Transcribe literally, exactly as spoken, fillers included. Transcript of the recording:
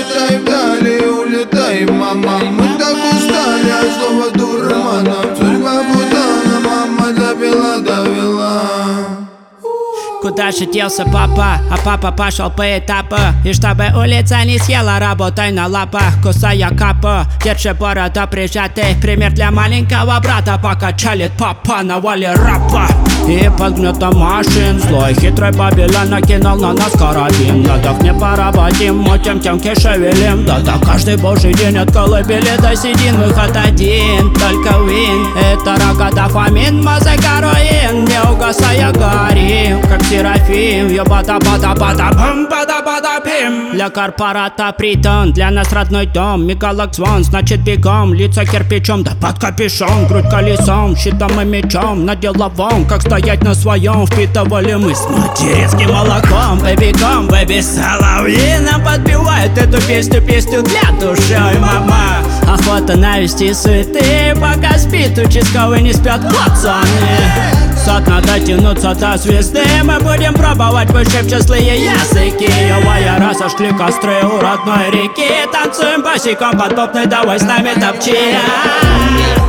улетай вдали, улетай, мама. Мы так устали от слова дурмана. Судьба путана, мама довела, довела. Куда же делся папа? А папа пошел по этапу. И чтобы улица не съела, работай на лапах, кусая капу. Держи бороду прижатый, пример для маленького брата. Пока чалит папа на воле рапа. И под гнетом машин злой хитрый Бабилон накинул на нас карабин. На дах не пароводим, мутим темки шевелим. Да так каждый божий день от колыбели до седин. Выход один, только вин. Это рогата фамин, музыка руин. Не угасая горим, как Серафим. Ёбата-бата-бата-бам, бата-бата-пим. Для корпората притон, для нас родной дом. Мегалакс вон, значит бегом. Лица кирпичом, да под капюшон. Грудь колесом, щитом и мечом. На деловом, как стоять на своем. Впитывали мы с материнским молоком. Бэби-ком, бэби соловьином подбивает эту песню, песню для души. Ой, мама, охота навести суеты. Пока спит, участковый не спят, пацаны. Сад надо тянуться до звезды. Мы будем пробовать вышибче злые языки. Ёвая, раз ошли костры у родной реки. Танцуем босиком под бубны, давай с нами топчи.